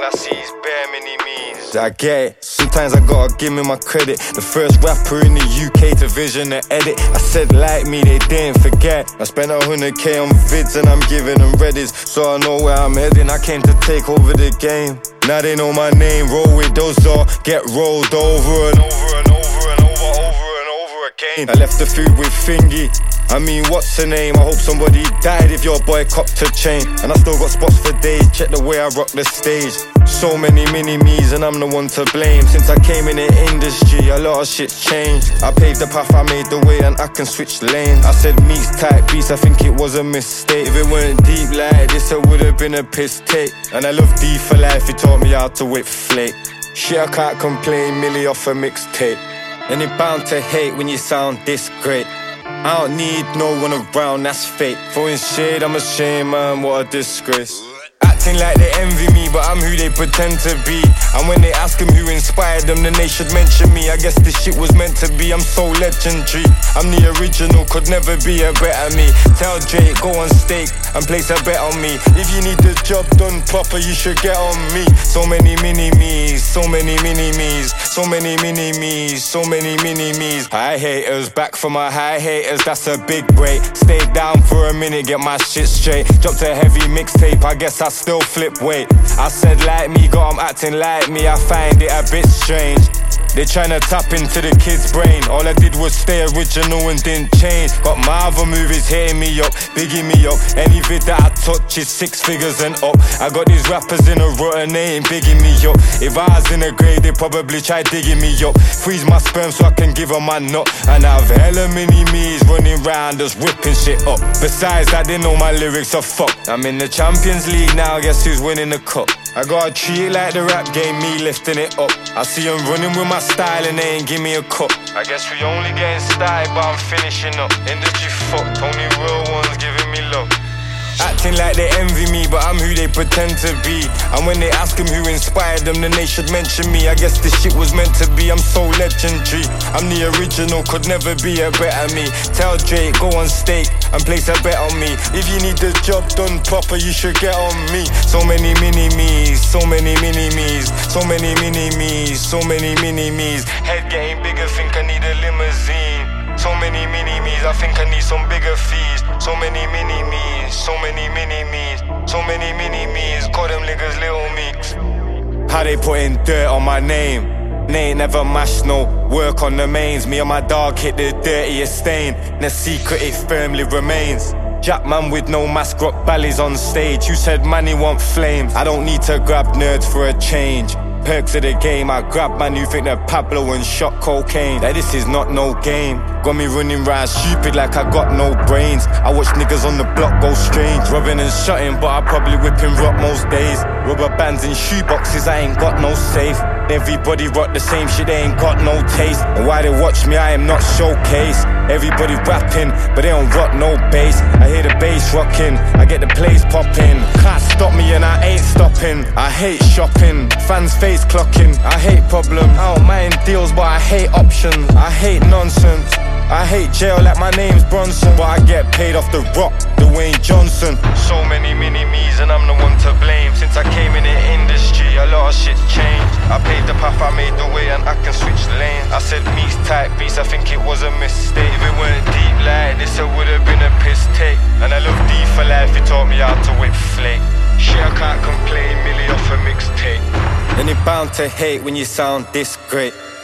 I see is bare mini-me's. I get it, sometimes I gotta give me my credit. The first rapper in the UK to vision and edit. I said like me, they didn't forget. I spent 100k on vids and I'm giving them readies, so I know where I'm heading. I came to take over the game. Now they know my name, roll with those or get rolled over and over and over and over again. I left the food with Fingy, I mean what's her name? I hope somebody died if your boy copped a chain. And I still got spots for days, check the way I rock the stage. So many mini-me's and I'm the one to blame. Since I came in the industry, a lot of shit's changed. I paved the path, I made the way and I can switch lanes. I said meets type beats, I think it was a mistake. If it weren't deep like this, it would've been a piss take. And I love D for life, he taught me how to whip flake. Shit, I can't complain, Millie off a mixtape. And you're bound to hate when you sound this great. I don't need no one around, that's fake. Throwing shade, I'm ashamed, man, what a disgrace. Acting like they envy me, but I'm who they pretend to be. And when they ask them who inspired them, then they should mention me. I guess this shit was meant to be, I'm so legendary. I'm the original, could never be a better me. Tell Drake, go on stake and place a bet on me. If you need the job done proper, you should get on me. So many mini-me's, so many mini-me's, so many mini-me's, so many mini-me's. High haters, back for my high haters, that's a big break. Stay down for a minute, get my shit straight. Dropped a heavy mixtape, I guess I still flip weight. I said like me, got 'em acting like me, I find it a bit strange. They tryna tap into the kid's brain. All I did was stay original and didn't change. Got my other movies hitting me up, bigging me up. Any vid that I touch is 6 figures and up. I got these rappers in a rut and they ain't bigging me up. If I was in a grave, they probably try digging me up. Freeze my sperm so I can give them my nut. And I have hella mini-me's running round just whipping shit up. Besides that, they know my lyrics are fucked. I'm in the Champions League now, guess who's winning the cup? I gotta treat it like the rap game, me lifting it up. I see them running with my style and they ain't give me a cup. I guess we only getting started, but I'm finishing up. Industry fucked, only real ones giving me love. Acting like they envy me, but I'm who they pretend to be. And when they ask them who inspired them, then they should mention me. I guess this shit was meant to be, I'm so legendary. I'm the original, could never be a better me. Tell Drake, go on stake and place a bet on me. If you need the job done proper, you should get on me. So many mini-me's, so many mini-me's, so many mini-me's, so many mini-me's. Head getting bigger, think I need a limousine. So many mini-me's, I think I need some bigger fees. So many mini-me's, so many mini-me's, so many mini-me's. Call them niggas little meeks. How they putting dirt on my name? They ain't never mashed no work on the mains. Me and my dog hit the dirtiest stain. The secret, it firmly remains. Jackman with no mask, rock ballys on stage. You said man, he want flames. I don't need to grab nerds for a change. Perks of the game, I grab man who think they're Pablo and shot cocaine. Like this is not no game. Got me running round stupid like I got no brains. I watch niggas on the block go strange. Robbing and shutting, but I probably whipping rock most days. Rubber bands in shoeboxes, I ain't got no safe. Everybody rock the same shit, they ain't got no taste. And why they watch me, I am not showcase. Everybody rapping, but they don't rock no bass. I hear the bass rocking, I get the place popping. Can't stop me and I ain't stopping. I hate shopping, fans face clocking. I hate problem, I don't mind deals, but I hate options. I hate nonsense, I hate jail like my name's Bronson. But I get paid off the rock, Dwayne Johnson. So many mini-me's and I'm the one to blame. Since I came in the industry, a lot of shit's changed. I paved the path, I made the way and I can switch lanes. I said meets type beats, I think it was a mistake. If it weren't deep like this, it would've been a piss take. And I love D for life, he taught me how to whip flake. Shit, I can't complain, Millie off a mixtape. And you're bound to hate when you sound this great.